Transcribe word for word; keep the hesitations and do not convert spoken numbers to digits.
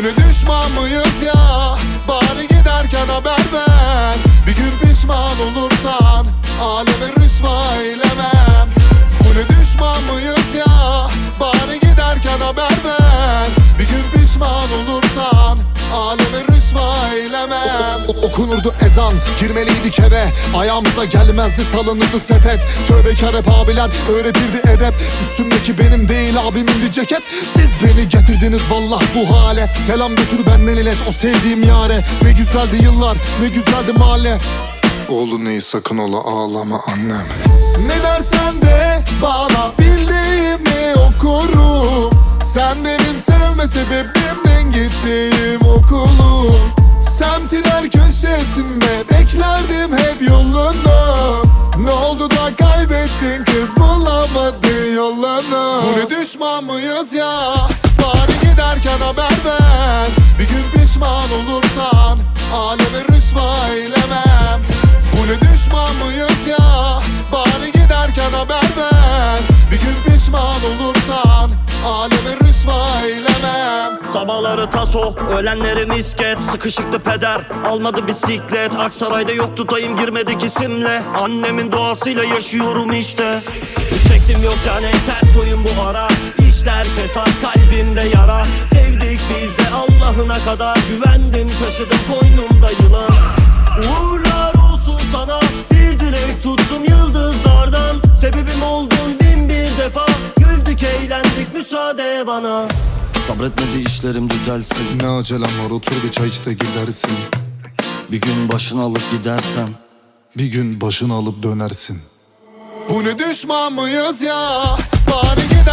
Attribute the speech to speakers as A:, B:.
A: ne düşman mıyız ya? Bari giderken haber ver. Bir gün pişman olursan aleme rüsva eylemem. Bu ne düşman mıyız ya? Bari giderken haber ver. Bir gün pişman olursan aleme rüsva eylemem. O okunurdu ezan, girmeliydik eve. Ayağımıza gelmezdi, salınırdı sepet. Tövbekar hep abiler öğretirdi edep. Üstümdeki benim değil abimindi ceket. Siz beni getirdiniz vallah bu hale. Selam götür benden ilet o sevdiğim yare. Ne güzeldi yıllar, ne güzeldi mahalle. Oğlum neyi sakın ola ağlama annem. Ne dersen de bana bildiğimi okurum. Sen benim sevme sebebimden gittiğim okulum. Semtin her köşesinde beklerdim hep yolunu. Ne oldu da kaybettin kız, bulamadın yolunu. Bu ne düşman mıyız ya? Bari giderken haber ver. Bir gün pişman olursan aleme rüsva eylemem. Bu ne düşman mıyız ya? Bari giderken haber ver. Bir gün pişman olursan aleme rüsva eylemem.
B: Sabahları taso, öğlenleri misket. Sıkışıktı peder, almadı bisiklet. Aksaray'da yoktu dayım, girmedik isimle. Annemin duasıyla yaşıyorum işte. Çektim yok cane, ters oyun bu ara. İşler kesat, kalbimde yara. Sevdik biz de Allah'ına kadar. Güvendim, taşıdım koynumda yılan. Uğurlar olsun sana, bir dilek tuttum yıldızlardan. Sebebim oldun bin bir defa. Güldük eğlendik, müsaade bana. Sabretmedi işlerim düzelsin.
A: Ne acelem var, otur bir çay iç de gidersin.
B: Bir gün başını alıp gidersen,
A: bir gün başını alıp dönersin. Bu ne düşman mıyız ya? Bari